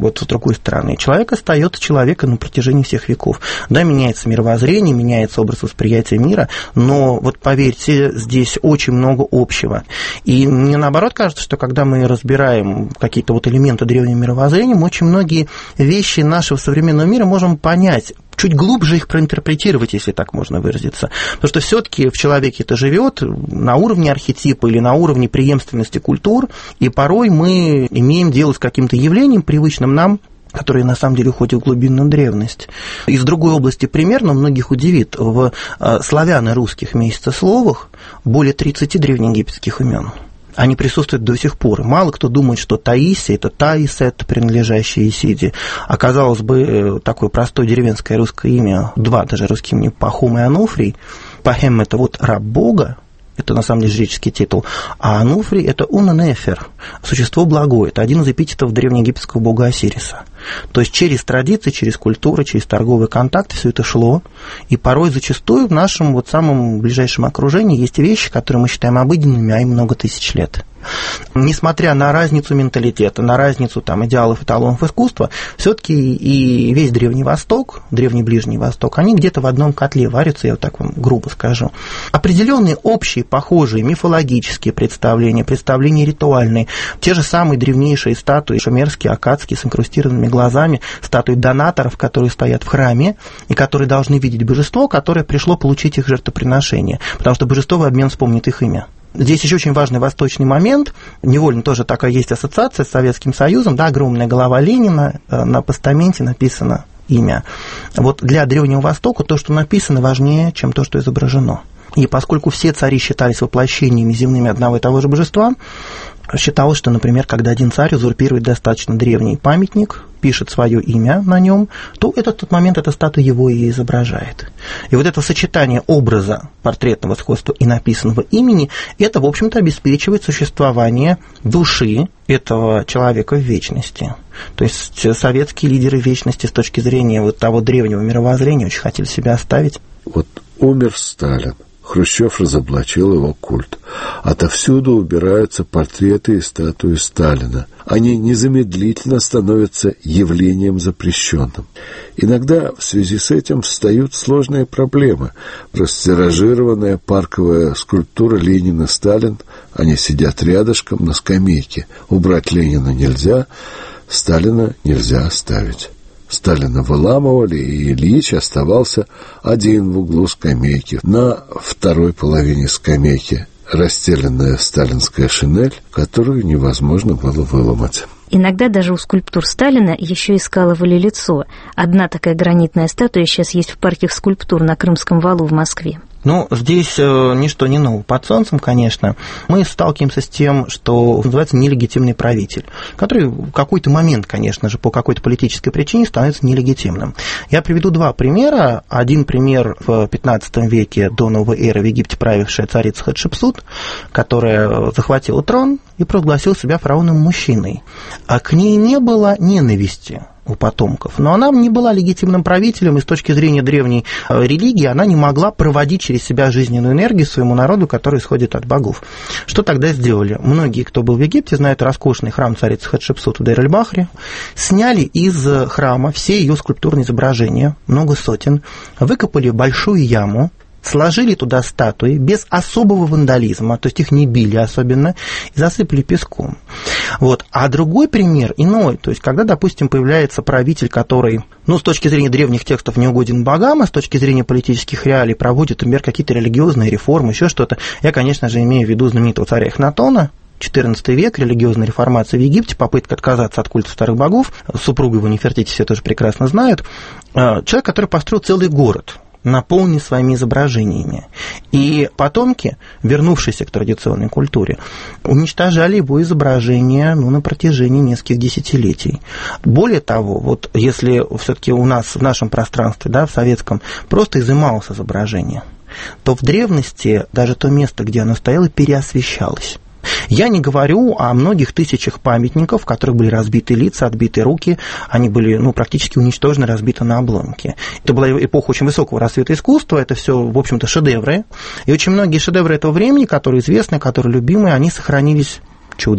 вот с другой стороны. Человек остается человеком на протяжении всех веков. Да, меняется мировоззрение, меняется образ восприятия мира, но вот поверьте, здесь очень много общего. И мне наоборот кажется, что когда мы разбираем какие-то вот элементы древнего мировоззрения, мы очень многие вещи нашего современного мира можем понять, чуть глубже их проинтерпретировать, если так можно выразиться. Потому что все-таки в человеке это живет на уровне архетипа или на уровне преемственности культур, и порой мы имеем дело с каким-то явлением, привычным нам, которые на самом деле уходят в глубинную древность. Из другой области пример, но многих удивит, в славяно-русских месяцесловах более тридцати древнеегипетских имен. Они присутствуют до сих пор. Мало кто думает, что Таисия – это Таисет, принадлежащая Исиде. Оказалось бы, такое простое деревенское русское имя, два даже русские имени, Пахом и Ануфрий. Пахем – это вот раб Бога, это на самом деле жреческий титул, а Ануфрий – это Уннефер, существо благое, это один из эпитетов древнеегипетского бога Осириса. То есть через традиции, через культуру, через торговые контакты все это шло, и порой зачастую в нашем вот самом ближайшем окружении есть вещи, которые мы считаем обыденными, а им много тысяч лет. Несмотря на разницу менталитета, на разницу там, идеалов и эталонов искусства, все-таки и весь Древний Восток, Древний Ближний Восток, они где-то в одном котле варятся, я вот так вам грубо скажу. Определенные общие, похожие мифологические представления, представления ритуальные, те же самые древнейшие статуи, шумерские, аккадские, с инкрустированными глазами, статуи донаторов, которые стоят в храме и которые должны видеть божество, которое пришло получить их жертвоприношение, потому что божество в обмен вспомнит их имя. Здесь еще очень важный восточный момент, невольно тоже такая есть ассоциация с Советским Союзом, да, огромная голова Ленина, на постаменте написано имя. Вот для Древнего Востока то, что написано, важнее, чем то, что изображено. И поскольку все цари считались воплощениями земными одного и того же божества, считалось, что, например, когда один царь узурпирует достаточно древний памятник, пишет свое имя на нем, то этот тот момент эта статуя его и изображает. И вот это сочетание образа портретного сходства и написанного имени, это, в общем-то, обеспечивает существование души этого человека в вечности. То есть советские лидеры вечности с точки зрения вот того древнего мировоззрения очень хотели себя оставить. Вот умер Сталин. Хрущев разоблачил его культ. Отовсюду убираются портреты и статуи Сталина. Они незамедлительно становятся явлением запрещенным. Иногда в связи с этим встают сложные проблемы. Растиражированная парковая скульптура Ленина-Сталин, они сидят рядышком на скамейке. Убрать Ленина нельзя, Сталина нельзя оставить. Сталина выламывали, и Ильич оставался один в углу скамейки. На второй половине скамейки расстеленная сталинская шинель, которую невозможно было выломать. Иногда даже у скульптур Сталина еще и скалывали лицо. Одна такая гранитная статуя сейчас есть в парке скульптур на Крымском валу в Москве. Ну, здесь э, ничто не ново под солнцем, конечно. Мы сталкиваемся с тем, что называется нелегитимный правитель, который в какой-то момент, конечно же, по какой-то политической причине становится нелегитимным. Я приведу два примера. Один пример в пятнадцатом веке до новой эры в Египте правившая царица Хатшепсут, которая захватила трон и провозгласила себя фараоном-мужчиной. А к ней не было ненависти у потомков. Но она не была легитимным правителем, и с точки зрения древней религии она не могла проводить через себя жизненную энергию своему народу, который исходит от богов. Что тогда сделали? Многие, кто был в Египте, знают роскошный храм царицы Хатшепсут в Дейр-эль-Бахре, сняли из храма все ее скульптурные изображения, много сотен, выкопали большую яму, сложили туда статуи без особого вандализма, то есть их не били особенно, и засыпали песком. Вот. А другой пример иной, то есть когда, допустим, появляется правитель, который, ну, с точки зрения древних текстов не угоден богам, а с точки зрения политических реалий проводит, например, какие-то религиозные реформы, еще что-то. Я, конечно же, имею в виду знаменитого царя Эхнатона, четырнадцатый век, религиозная реформация в Египте, попытка отказаться от культа старых богов, супруга его Нефертити все тоже прекрасно знают. Человек, который построил целый город, наполнен своими изображениями. И потомки, вернувшиеся к традиционной культуре, уничтожали его изображения ну, на протяжении нескольких десятилетий. Более того, вот если все-таки у нас в нашем пространстве, да, в советском, просто изымалось изображение, то в древности даже то место, где оно стояло, переосвещалось. Я не говорю о многих тысячах памятников, в которых были разбиты лица, отбиты руки, они были ну, практически уничтожены, разбиты на обломки. Это была эпоха очень высокого расцвета искусства, это все, в общем-то, шедевры. И очень многие шедевры этого времени, которые известны, которые любимые, они сохранились чудом.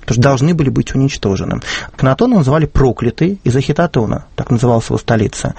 потому что должны были быть уничтожены. Акхенатона называли проклятый из Ахитотона, так называлась его столица.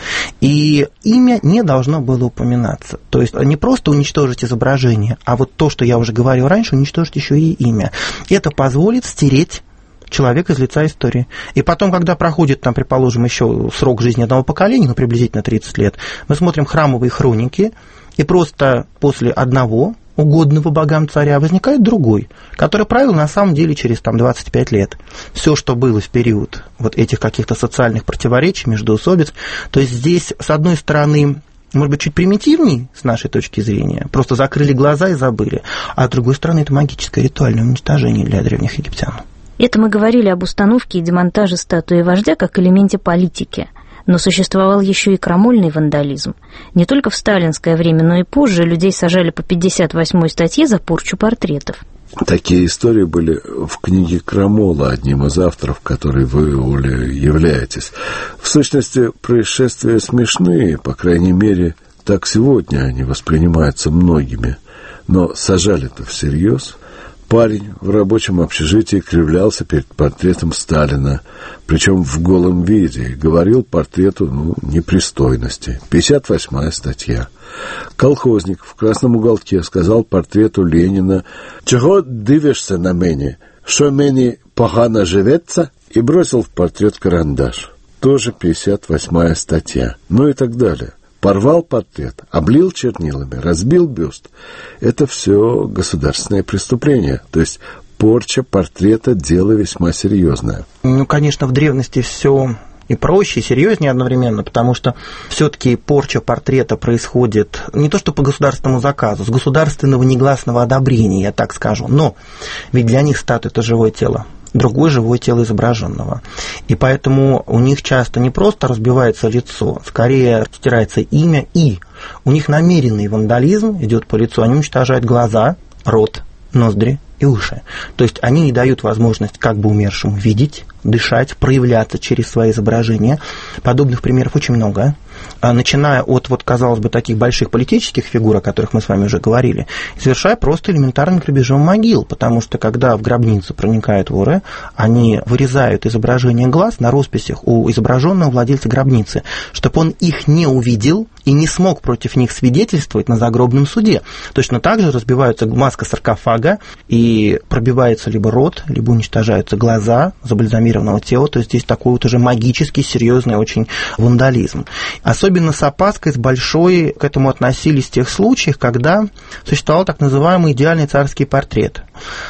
И имя не должно было упоминаться. То есть не просто уничтожить изображение, а вот то, что я уже говорил раньше, уничтожить еще и имя. Это позволит стереть человек из лица истории. И потом, когда проходит, там, предположим, еще срок жизни одного поколения, ну, приблизительно тридцать лет, мы смотрим храмовые хроники, и просто после одного угодного богам царя возникает другой, который правил на самом деле через там, двадцать пять лет. Все, что было в период вот этих каких-то социальных противоречий, междоусобиц, то есть здесь, с одной стороны, может быть, чуть примитивней с нашей точки зрения, просто закрыли глаза и забыли, а с другой стороны, это магическое ритуальное уничтожение для древних египтян. Это мы говорили об установке и демонтаже статуи вождя как элементе политики. Но существовал еще и крамольный вандализм. Не только в сталинское время, но и позже людей сажали по пятьдесят восьмой статье за порчу портретов. Такие истории были в книге Крамола, одним из авторов, которой вы, Оля, являетесь. В сущности, происшествия смешные, по крайней мере, так сегодня они воспринимаются многими. Но сажали-то всерьез. Парень в рабочем общежитии кривлялся перед портретом Сталина, причем в голом виде, и говорил портрету, ну, непристойности. пятьдесят восьмая статья. Колхозник в красном уголке сказал портрету Ленина: «Чего дивишься на меня? Что мне погано живется?» и бросил в портрет карандаш. Тоже пятьдесят восьмая статья. Ну и так далее. Порвал портрет, облил чернилами, разбил бюст. Это все государственное преступление. То есть порча портрета – дело весьма серьезное. Ну, конечно, в древности все и проще, и серьезнее одновременно, потому что все-таки порча портрета происходит не то что по государственному заказу, с государственного негласного одобрения, я так скажу. Но ведь для них статуя – это живое тело. Другое живое тело изображенного. И поэтому у них часто не просто разбивается лицо, скорее стирается имя, и у них намеренный вандализм идет по лицу, они уничтожают глаза, рот, ноздри и уши. То есть они не дают возможность как бы умершему видеть, дышать, проявляться через свои изображения. Подобных примеров очень много. Начиная от, вот, казалось бы, таких больших политических фигур, о которых мы с вами уже говорили, и завершая просто элементарным грабежом могил, потому что, когда в гробницу проникают воры, они вырезают изображение глаз на росписях у изображенного владельца гробницы, чтобы он их не увидел и не смог против них свидетельствовать на загробном суде. Точно так же разбивается маска саркофага, и пробивается либо рот, либо уничтожаются глаза забальзамированного тела, то есть здесь такой вот уже магический, серьезный очень вандализм. Особенно с опаской, с большой к этому относились в тех случаях, когда существовал так называемый идеальный царский портрет.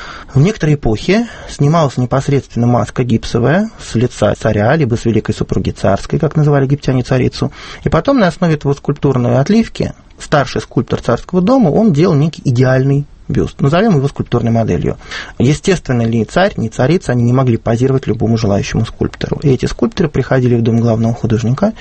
В некоторые эпохи снималась непосредственно маска гипсовая с лица царя, либо с великой супруги царской, как называли египтяне царицу, и потом на основе этого скульптурной отливки старший скульптор царского дома, он делал некий идеальный бюст. Назовем его скульптурной моделью. Естественно, ни царь, ни царица, они не могли позировать любому желающему скульптору. И эти скульпторы приходили в дом главного художника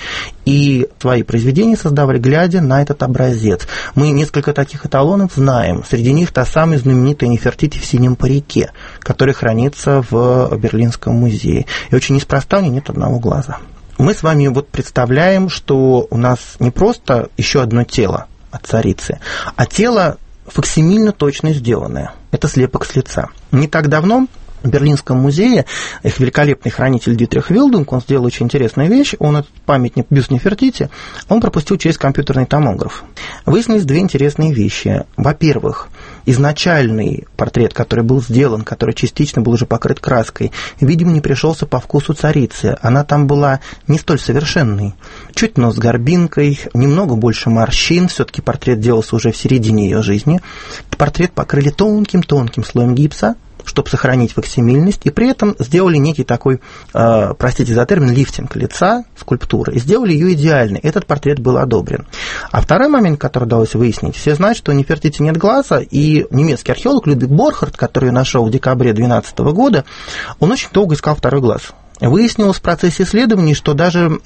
и свои произведения создавали, глядя на этот образец. Мы несколько таких эталонов знаем. Среди них та самая знаменитая Нефертити в синем парике, которая хранится в Берлинском музее. И очень неспроста у нее нет одного глаза. Мы с вами вот представляем, что у нас не просто еще одно тело от царицы, а тело факсимильно точно сделанное. Это слепок с лица. Не так давно в Берлинском музее их великолепный хранитель Дитрих Вилдунг, он сделал очень интересную вещь. Он этот памятник бюст Нефертити, он пропустил через компьютерный томограф. Выяснились две интересные вещи. Во-первых, изначальный портрет, который был сделан, который частично был уже покрыт краской, видимо, не пришелся по вкусу царицы. Она там была не столь совершенной. Чуть нос с горбинкой, немного больше морщин. Все-таки портрет делался уже в середине ее жизни. Портрет покрыли тонким-тонким слоем гипса, чтобы сохранить факсимильность, и при этом сделали некий такой, э, простите за термин, лифтинг лица, скульптуры, и сделали ее идеальной. Этот портрет был одобрен. А второй момент, который удалось выяснить, все знают, что у Нефертити нет глаза, и немецкий археолог Людвиг Борхард, который ее нашел в декабре две тысячи двенадцатого года, он очень долго искал второй глаз. Выяснилось в процессе исследований, что даже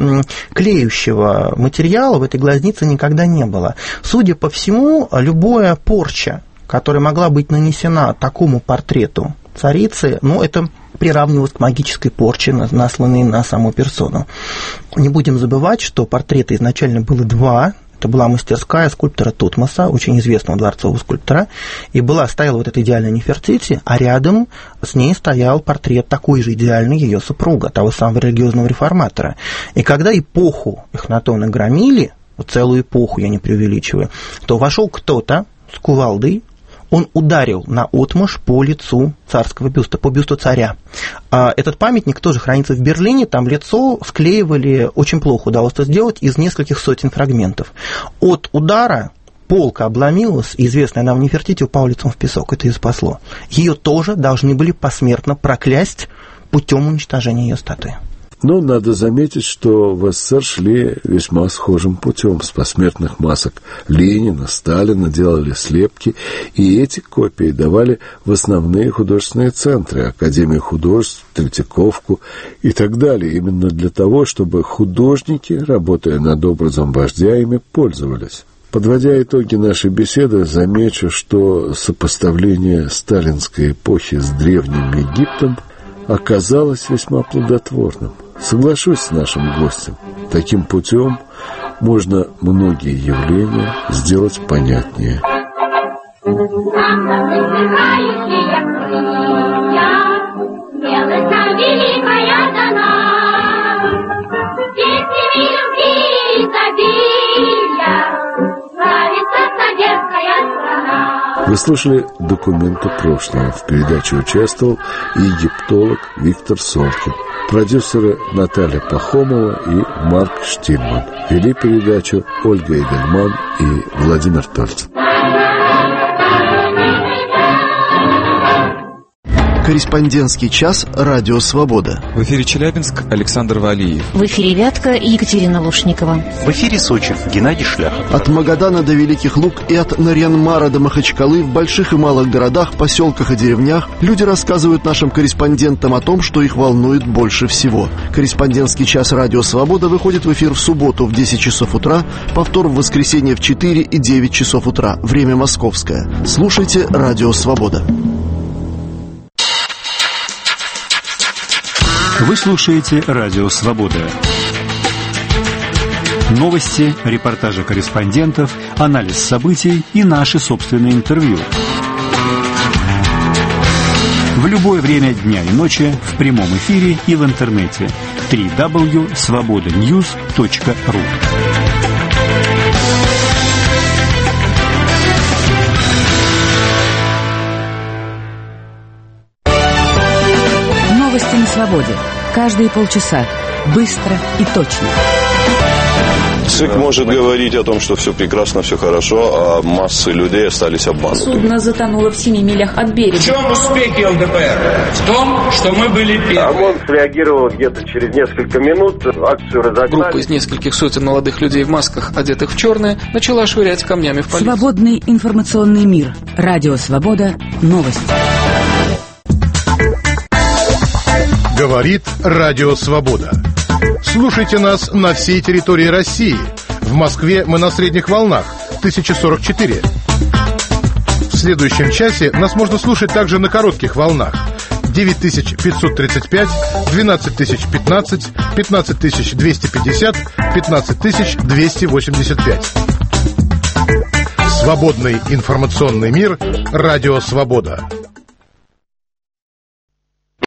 клеющего материала в этой глазнице никогда не было. Судя по всему, любая порча, которая могла быть нанесена такому портрету царицы, ну, это приравнивалось к магической порче, насланной на саму персону. Не будем забывать, что портрета изначально было два. Это была мастерская скульптора Тутмоса, очень известного дворцового скульптора, и была, стояла вот эта идеальная Нефертити, а рядом с ней стоял портрет такой же идеальный ее супруга, того самого религиозного реформатора. И когда эпоху Эхнатона громили, целую эпоху, я не преувеличиваю, то вошел кто-то с кувалдой, он ударил наотмашь по лицу царского бюста, по бюсту царя. Этот памятник тоже хранится в Берлине, там лицо склеивали, очень плохо удалось это сделать, из нескольких сотен фрагментов. От удара полка обломилась, и известная нам Нефертити упала лицом в песок, это ее спасло. Ее тоже должны были посмертно проклясть путем уничтожения ее статуи. Но надо заметить, что в СССР шли весьма схожим путем. С посмертных масок Ленина, Сталина делали слепки, и эти копии давали в основные художественные центры, Академию художеств, Третьяковку и так далее, именно для того, чтобы художники, работая над образом вождя, ими пользовались. Подводя итоги нашей беседы, замечу, что сопоставление сталинской эпохи с Древним Египтом оказалось весьма плодотворным. Соглашусь с нашим гостем. Таким путем можно многие явления сделать понятнее. Вы слушали «Документы прошлого». В передаче участвовал египтолог Виктор Солкин, продюсеры Наталья Пахомова и Марк Штильман. Вели передачу Ольга Эдельман и Владимир Тольц. Корреспондентский час «Радио Свобода». В эфире Челябинск, Александр Валиев. В эфире Вятка, Екатерина Лушникова. В эфире Сочи, Геннадий Шляхов. От Магадана до Великих Луг и от Нарьян-Мара до Махачкалы в больших и малых городах, поселках и деревнях люди рассказывают нашим корреспондентам о том, что их волнует больше всего. Корреспондентский час «Радио Свобода» выходит в эфир в субботу в десять часов утра, повтор в воскресенье в четыре и девять часов утра. Время московское. Слушайте «Радио Свобода». Вы слушаете «Радио Свобода». Новости, репортажи корреспондентов, анализ событий и наши собственные интервью. В любое время дня и ночи, в прямом эфире и в интернете. дабл ю дабл ю дабл ю точка свобода ньюс точка ру. Новости на свободе. Каждые полчаса. Быстро и точно. ЦИК может говорить о том, что все прекрасно, все хорошо, а массы людей остались обмануты. Судно затонуло в семи милях от берега. В чем успехи ЛДПР? В том, что мы были первые. ОМОН среагировал где-то через несколько минут, акцию разогнали. Группа из нескольких сотен молодых людей в масках, одетых в черное, начала швырять камнями в полицию. Свободный информационный мир. Радио Свобода. Новости. Говорит Радио Свобода. Слушайте нас на всей территории России. В Москве мы на средних волнах тысяча сорок четыре. В следующем часе нас можно слушать также на коротких волнах девять тысяч пятьсот тридцать пять, двенадцать тысяч пятнадцать, пятнадцать тысяч двести пятьдесят, пятнадцать тысяч двести восемьдесят пять. Свободный информационный мир. Радио Свобода.